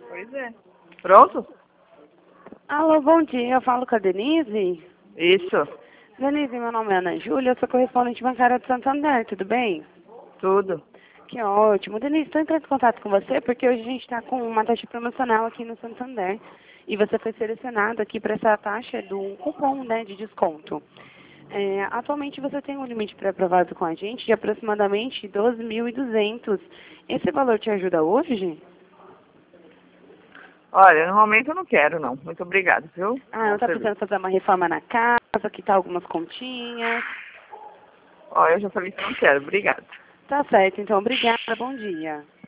Pois é. Pronto? Alô, bom dia. Eu falo com a Denise. Isso. Denise, meu nome é Ana Júlia, eu sou correspondente bancária de Santander, tudo bem? Tudo. Que ótimo. Denise, estou entrando em contato com você porque hoje a gente está com uma taxa promocional aqui no Santander. E você foi selecionado aqui para essa taxa do cupom, né, de desconto. Atualmente você tem um limite pré-aprovado com a gente de aproximadamente 12.200. Esse valor te ajuda hoje? Olha, no momento eu não quero, não. Muito obrigado, viu? Ah, não está precisando fazer uma reforma na casa, quitar algumas continhas. Ó, eu já falei que não quero. Obrigado. Tá certo, então. Obrigada. Bom dia.